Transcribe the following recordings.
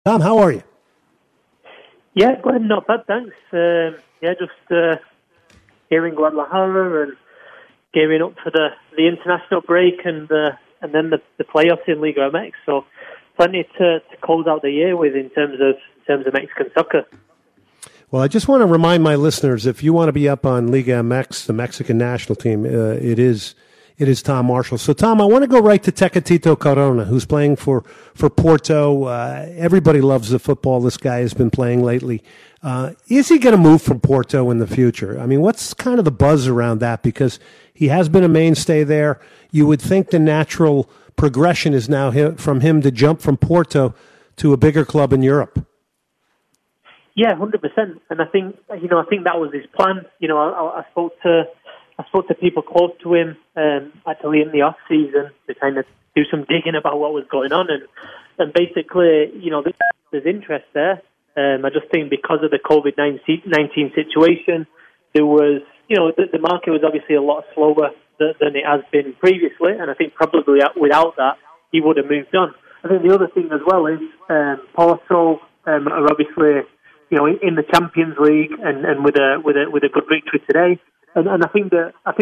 Tom, how are you? Yeah, Glenn, not bad, thanks. Just here in Guadalajara and gearing up for the international break and then the playoffs in Liga MX. So plenty to close out the year with in terms of Mexican soccer. Well, I just want to remind my listeners, if you want to be up on Liga MX, the Mexican national team, it is Tom Marshall. So, Tom, I want to go right to Tecatito Corona, who's playing for Porto. Everybody loves the football this guy has been playing lately. Is he going to move from Porto in the future? I mean, what's kind of the buzz around that? Because he has been a mainstay there. You would think the natural progression is now from him to jump from Porto to a bigger club in Europe. Yeah, 100%. And I think that was his plan. I spoke to people close to him actually in the off season to kind of do some digging about what was going on, and basically, there's interest there. I just think because of the COVID-19 situation, there was, the market was obviously a lot slower than it has been previously, and I think probably without that, he would have moved on. I think the other thing as well is Porto are obviously, in the Champions League and with a good victory today. And I think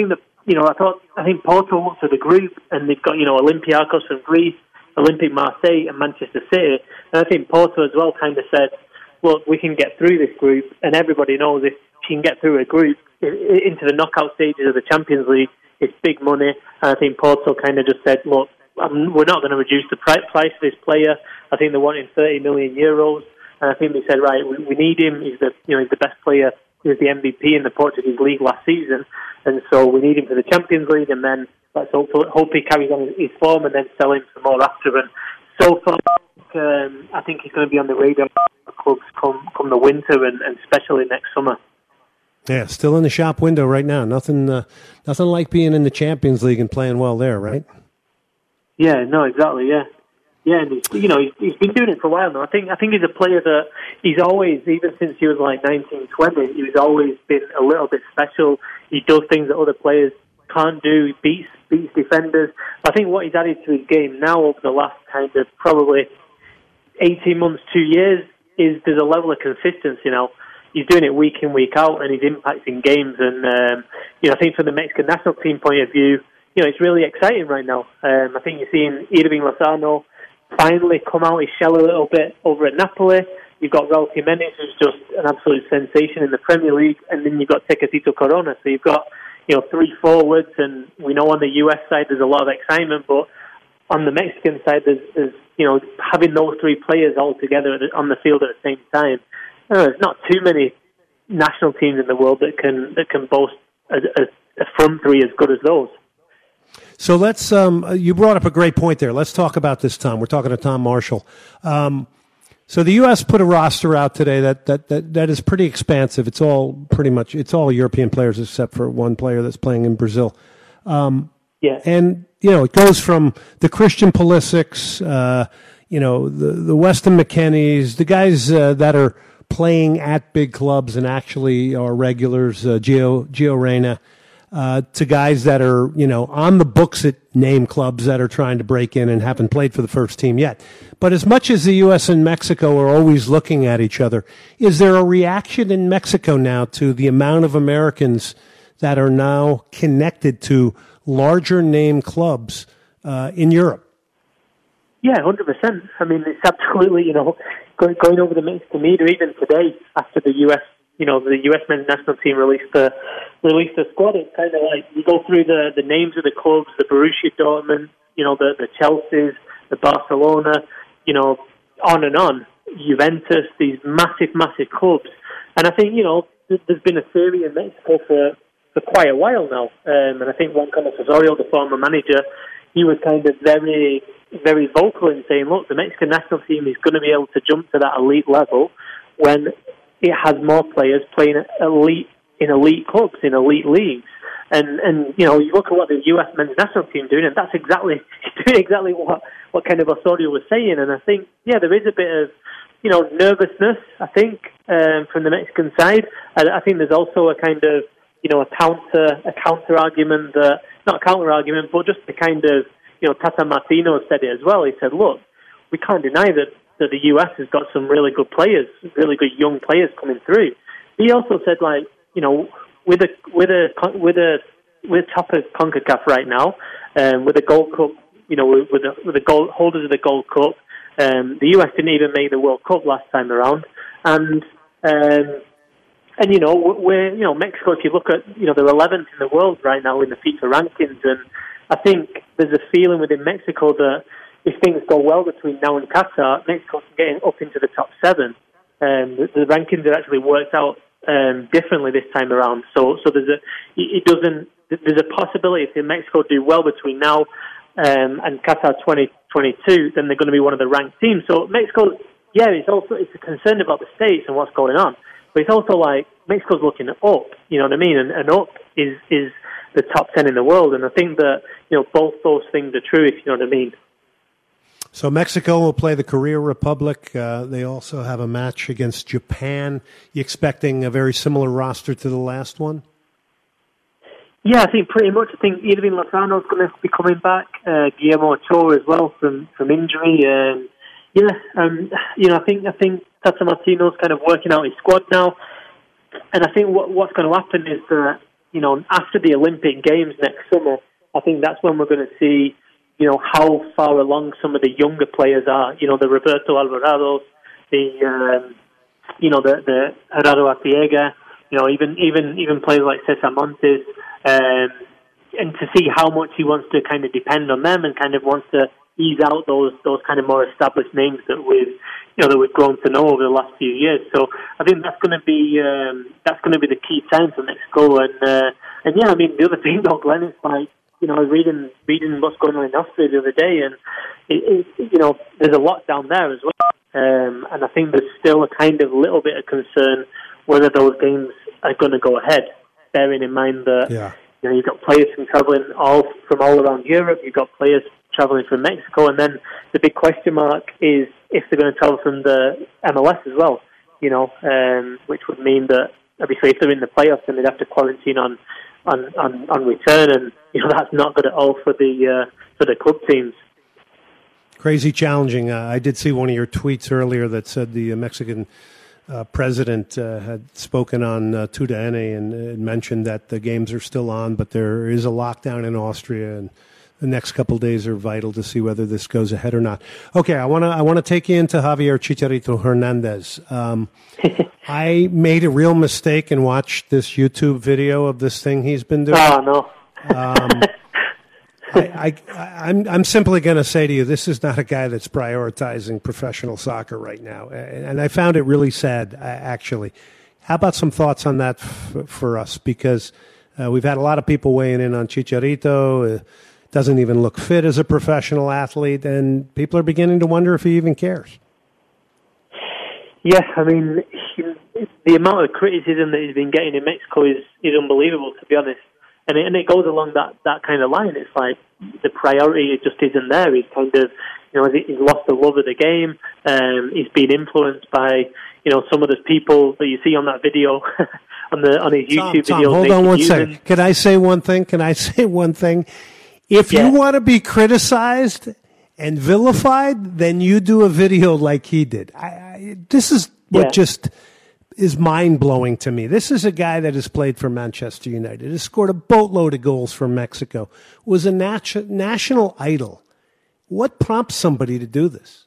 Porto looks at the group and they've got, Olympiacos from Greece, Olympique Marseille and Manchester City. And I think Porto as well kind of said, look, we can get through this group, and everybody knows if you can get through a group into the knockout stages of the Champions League, it's big money. And I think Porto kind of just said, look, we're not going to reduce the price of this player. I think they're wanting 30 million euros. And I think they said, right, we need him. He's the best player. He was the MVP in the Portuguese league last season, and so we need him for the Champions League. And then let's hope he carries on his form, and then sell him for more after. And so far, I think he's going to be on the radar of clubs come the winter, and especially next summer. Yeah, still in the shop window right now. Nothing like being in the Champions League and playing well there, right? Yeah, no, exactly. Yeah. Yeah, and he's been doing it for a while now. I think he's a player that he's always, even since he was like 19, 20, he's always been a little bit special. He does things that other players can't do. He beats defenders. I think what he's added to his game now over the last kind of probably 18 months, 2 years, is there's a level of consistency now. He's doing it week in, week out, and he's impacting games. And I think from the Mexican national team point of view, it's really exciting right now. I think you're seeing Irving Lozano finally come out his shell a little bit over at Napoli. You've got Raul Jimenez, who's just an absolute sensation in the Premier League, and then you've got Tecatito Corona. So you've got, three forwards, and we know on the US side there's a lot of excitement, but on the Mexican side there's having those three players all together on the field at the same time. There's not too many national teams in the world that can boast a front three as good as those. So let's. You brought up a great point there. Let's talk about this, Tom. We're talking to Tom Marshall. So the U.S. put a roster out today that is pretty expansive. It's all European players except for one player that's playing in Brazil. Yeah, and it goes from the Christian Pulisics, the Weston McKennies, the guys that are playing at big clubs and actually are regulars, Gio Reyna. To guys that are, on the books at name clubs that are trying to break in and haven't played for the first team yet. But as much as the U.S. and Mexico are always looking at each other, is there a reaction in Mexico now to the amount of Americans that are now connected to larger name clubs in Europe? Yeah, 100%. I mean, it's absolutely, going over the Mexican media, even today, after the U.S., the U.S. men's national team released the squad. It's kind of like you go through the names of the clubs, the Borussia Dortmund, the Chelseas, the Barcelona, on and on. Juventus, these massive clubs. And I think, there's been a theory in Mexico for quite a while now. And I think Juan Carlos Osorio, the former manager, he was kind of very, very vocal in saying, look, the Mexican national team is going to be able to jump to that elite level when it has more players playing in elite clubs, in elite leagues. And you look at what the US men's national team doing, and that's exactly what kind of Osorio was saying. And I think, there is a bit of, nervousness, I think, from the Mexican side. I think there's also a kind of, a counter argument, not a counter argument, but just the kind of, Tata Martino said it as well. He said, look, we can't deny that that the US has got some really good players, really good young players coming through. He also said, like, you know, with top of CONCACAF right now, with the Gold Cup, you know, with the gold holders of the Gold Cup, the US didn't even make the World Cup last time around, and you know, Mexico. If you look at, you know, they're 11th in the world right now in the FIFA rankings, and I think there's a feeling within Mexico that if things go well between now and Qatar, Mexico can get up into the top 7. The rankings are actually worked out differently this time around. So there's a possibility if Mexico do well between now and Qatar 2022, then they're going to be one of the ranked teams. So Mexico, yeah, it's a concern about the States and what's going on, but it's also like Mexico's looking up. You know what I mean? And up is the top 10 in the world, and I think that, you know, both those things are true, if you know what I mean. So Mexico will play the Korea Republic. They also have a match against Japan. You expecting a very similar roster to the last one? Yeah, I think pretty much. I think Irving Lozano's going to be coming back. Guillermo Ochoa as well from injury. You know, I think Tata Martino's kind of working out his squad now, and I think what's going to happen is that, you know, after the Olympic Games next summer, I think that's when we're going to see, you know, how far along some of the younger players are. You know, the Roberto Alvarados, the Gerardo Arteaga, you know, even players like Cesar Montes, and to see how much he wants to kind of depend on them and kind of wants to ease out those kind of more established names that we've grown to know over the last few years. So I think that's going to be the key time for Mexico. And yeah, I mean, the other thing, though, Glenn, is like, you know, I was reading what's going on in Austria the other day, and you know, there's a lot down there as well. And I think there's still a kind of little bit of concern whether those games are going to go ahead, bearing in mind that, you know, you've got players traveling from all around Europe, you've got players traveling from Mexico, and then the big question mark is if they're going to travel from the MLS as well, you know, which would mean that obviously if they're in the playoffs, then they'd have to quarantine on return, and, you know, that's not good at all for the club teams. Crazy challenging. I did see one of your tweets earlier that said the Mexican president had spoken on TUDN and mentioned that the games are still on, but there is a lockdown in Austria, and the next couple of days are vital to see whether this goes ahead or not. Okay, I want to take you into Javier Chicharito Hernandez. I made a real mistake and watched this YouTube video of this thing he's been doing. Oh, no. I'm simply going to say to you, this is not a guy that's prioritizing professional soccer right now. And I found it really sad, actually. How about some thoughts on that for us? Because we've had a lot of people weighing in on Chicharito. Doesn't even look fit as a professional athlete, and people are beginning to wonder if he even cares. Yeah, I mean, the amount of criticism that he's been getting in Mexico is unbelievable, to be honest. And it goes along that kind of line. It's like the priority just isn't there. He's kind of, you know, he's lost the love of the game. He's been influenced by, you know, some of the people that you see on that video, on his YouTube video. Hold on one second. Can I say one thing? If you want to be criticized and vilified, then you do a video like he did. This is what just is mind-blowing to me. This is a guy that has played for Manchester United, has scored a boatload of goals for Mexico, was a national idol. What prompts somebody to do this?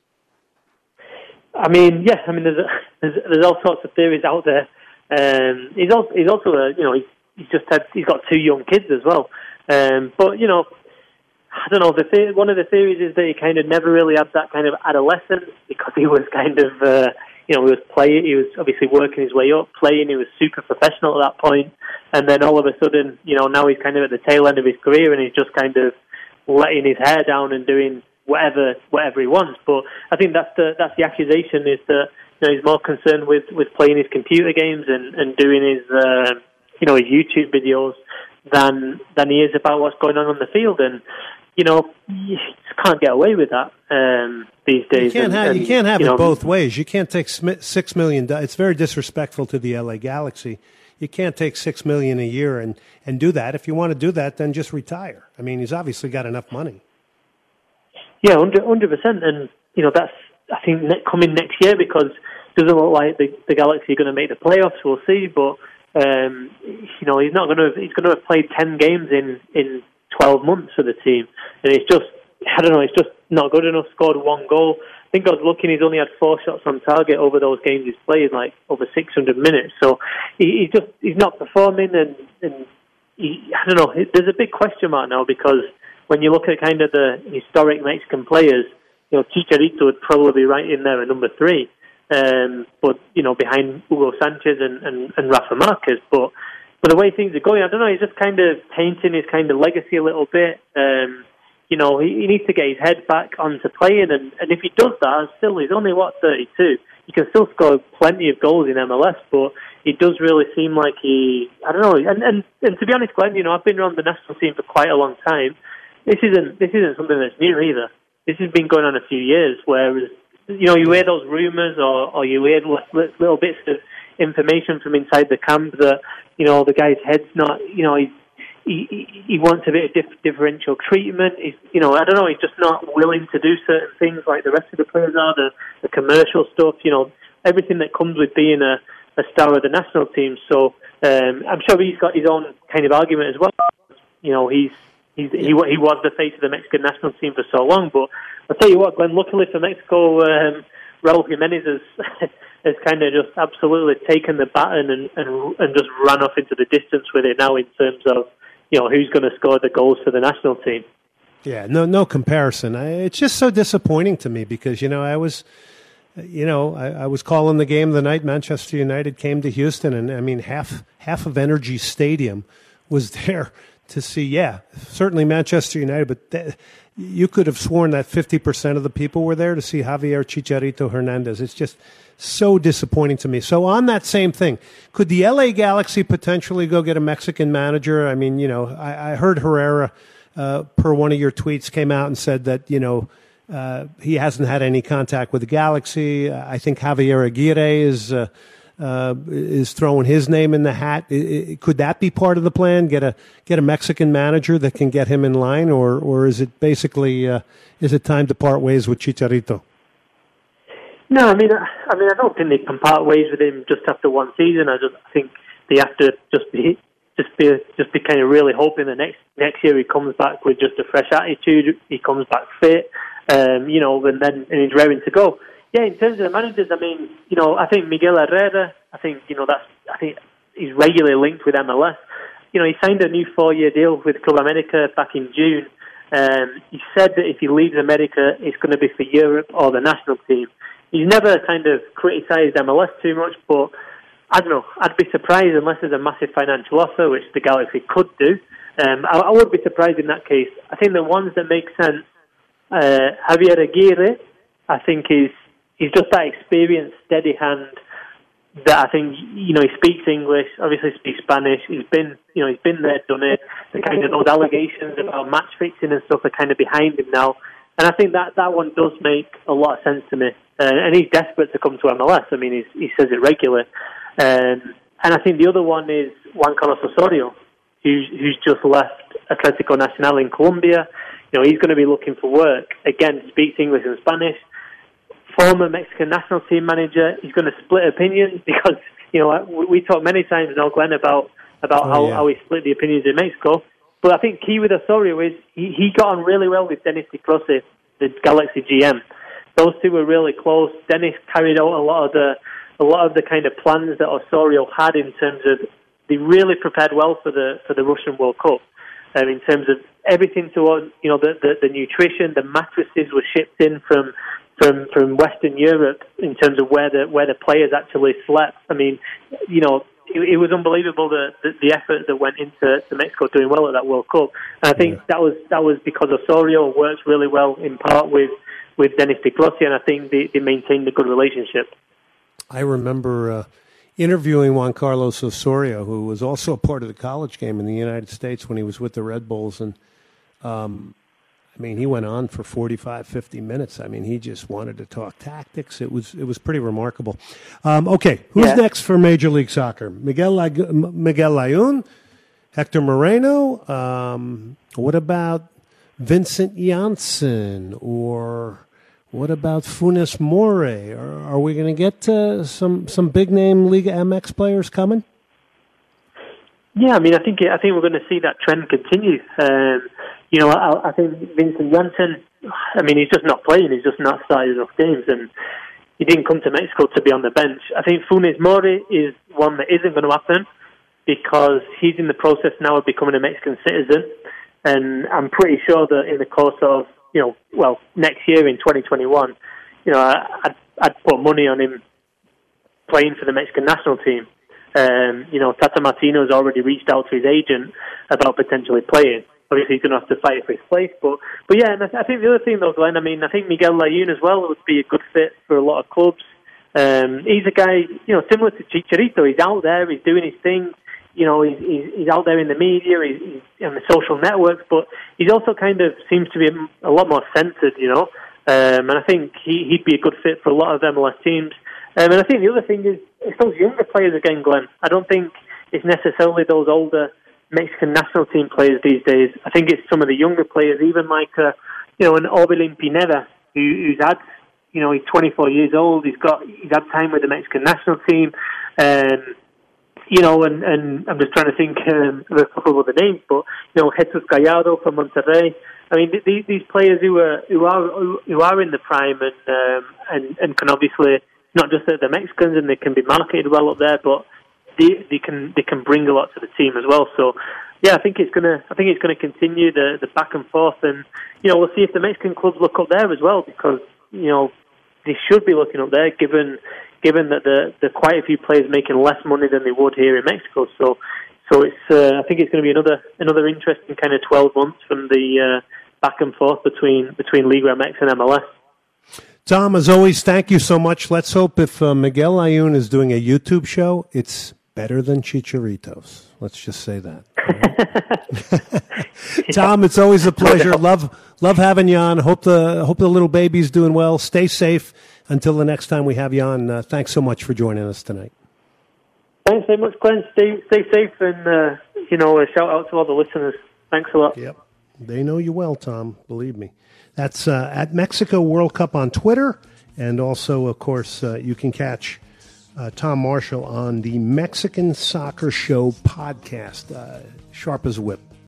I mean, there's all sorts of theories out there. He's also he's got 2 young kids as well. But, you know, I don't know. One of the theories is that he kind of never really had that kind of adolescence because he was kind of, he was playing. He was obviously working his way up, playing. He was super professional at that point, and then all of a sudden, you know, now he's kind of at the tail end of his career, and he's just kind of letting his hair down and doing whatever he wants. But I think that's the accusation, is that, you know, he's more concerned with playing his computer games and doing his his YouTube videos than he is about what's going on the field. And, you know, you just can't get away with that these days. You can't have it both ways. You can't take $6 million. It's very disrespectful to the LA Galaxy. You can't take $6 million a year and do that. If you want to do that, then just retire. I mean, he's obviously got enough money. Yeah, 100%. And, you know, coming next year, because it doesn't look like the Galaxy are going to make the playoffs. We'll see, but he's going to have played 10 games in 12 months for the team, and it's just not good enough. Scored 1 goal. I think I was looking, he's only had 4 shots on target over those games he's played, like over 600 minutes. So he's not performing, and there's a big question mark now, because when you look at kind of the historic Mexican players, Chicharito would probably be right in there at number 3. But behind Hugo Sanchez and Rafa Marquez. But the way things are going, I don't know, he's just kind of tainting his kind of legacy a little bit. He needs to get his head back onto playing, and if he does that, still, he's only, 32? He can still score plenty of goals in MLS, but it does really seem like I don't know. And to be honest, Glenn, I've been around the national team for quite a long time. This isn't something that's new either. This has been going on a few years, whereas, you hear those rumours or you hear little bits of information from inside the camp that, the guy's head's not, he wants a bit of differential treatment. I don't know, he's just not willing to do certain things like the rest of the players are, the commercial stuff, everything that comes with being a star of the national team. So I'm sure he's got his own kind of argument as well. He was the face of the Mexican national team for so long, but I'll tell you what, Glenn, luckily for Mexico, Raúl Jiménez has kind of just absolutely taken the baton and just ran off into the distance with it now in terms of, who's going to score the goals for the national team. Yeah, no comparison. It's just so disappointing to me because, I was calling the game the night Manchester United came to Houston, and I mean, half of Energy Stadium was there to see, certainly Manchester United, but you could have sworn that 50% of the people were there to see Javier Chicharito Hernandez. It's just so disappointing to me. So on that same thing, could the LA Galaxy potentially go get a Mexican manager? I mean, I heard Herrera, per one of your tweets, came out and said that, he hasn't had any contact with the Galaxy. I think Javier Aguirre is throwing his name in the hat. Could that be part of the plan? Get a Mexican manager that can get him in line, or is it basically is it time to part ways with Chicharito? No, I mean, I don't think they can part ways with him just after one season. I think they have to just be kind of really hoping that next year he comes back with just a fresh attitude. He comes back fit, and he's raring to go. Yeah, in terms of the managers, I mean, I think Miguel Herrera, I think he's regularly linked with MLS. He signed a new 4-year deal with Club America back in June. He said that if he leaves America, it's going to be for Europe or the national team. He's never kind of criticised MLS too much, but I don't know. I'd be surprised unless there's a massive financial offer, which the Galaxy could do. I would be surprised in that case. I think the ones that make sense, Javier Aguirre, I think he's just that experienced, steady hand that I think, he speaks English, obviously speaks Spanish. He's been there, done it. The kind of those allegations about match fixing and stuff are kind of behind him now. And I think that one does make a lot of sense to me. And he's desperate to come to MLS. I mean, he says it regularly. And I think the other one is Juan Carlos Osorio, who's just left Atlético Nacional in Colombia. He's going to be looking for work. Again, speaks English and Spanish. Former Mexican national team manager. He's going to split opinions because, we talked many times now, Glenn, about how he split the opinions in Mexico. But I think key with Osorio is he got on really well with Dennis de Closet, the Galaxy GM. Those two were really close. Dennis carried out a lot of the kind of plans that Osorio had in terms of they really prepared well for the Russian World Cup. In terms of everything towards the nutrition, the mattresses were shipped in from Western Europe in terms of where the players actually slept. I mean, it was unbelievable the effort that went into Mexico doing well at that World Cup. And I think that was because Osorio works really well in part with Dennis de Closet, and I think they maintained a good relationship. I remember interviewing Juan Carlos Osorio, who was also a part of the college game in the United States when he was with the Red Bulls, and he went on for 45, 50 minutes. I mean, he just wanted to talk tactics. It was pretty remarkable. Okay, who's next for Major League Soccer? Miguel Layún, Hector Moreno. What about Vincent Janssen or What about Funes Mori? Are we going to get some big name Liga MX players coming? Yeah, I mean, I think we're going to see that trend continue. I think Vincent Janssen, I mean, he's just not playing. He's just not started enough games, and he didn't come to Mexico to be on the bench. I think Funes Mori is one that isn't going to happen because he's in the process now of becoming a Mexican citizen, and I'm pretty sure that in the course of next year in 2021, I'd put money on him playing for the Mexican national team. Tata Martino's already reached out to his agent about potentially playing. Obviously, he's going to have to fight for his place. But yeah, and I think the other thing, though, Glenn, I mean, I think Miguel Layún as well would be a good fit for a lot of clubs. He's a guy, similar to Chicharito. He's out there, he's doing his thing. He's out there in the media, he's on the social networks, but he's also kind of seems to be a lot more centered, and I think he'd be a good fit for a lot of MLS teams. And I think the other thing is it's those younger players again, Glenn. I don't think it's necessarily those older Mexican national team players these days. I think it's some of the younger players, even like an Orbelin Pineda, who's had, he's 24 years old. He's had time with the Mexican national team, and I'm just trying to think of a couple of other names, but Jesus Gallardo from Monterrey. I mean, these players who are in the prime and can obviously not just that they're Mexicans and they can be marketed well up there, but they can bring a lot to the team as well. So yeah, I think it's gonna continue the back and forth, and we'll see if the Mexican clubs look up there as well, because they should be looking up there given that there are quite a few players making less money than they would here in Mexico. So it's I think it's going to be another interesting kind of 12 months from the back and forth between Liga MX and MLS. Tom, as always, thank you so much. Let's hope if Miguel Layún is doing a YouTube show, it's better than Chicharito's. Let's just say that. Tom, it's always a pleasure. Love having you on. Hope the little baby's doing well. Stay safe until the next time we have you on. Thanks so much for joining us tonight. Thanks very much, Glenn. Stay safe, and a shout out to all the listeners. Thanks a lot. Yep, they know you well, Tom. Believe me. That's at Mexico World Cup on Twitter, and also, of course, you can catch Tom Marshall on the Mexican Soccer Show podcast, sharp as a whip.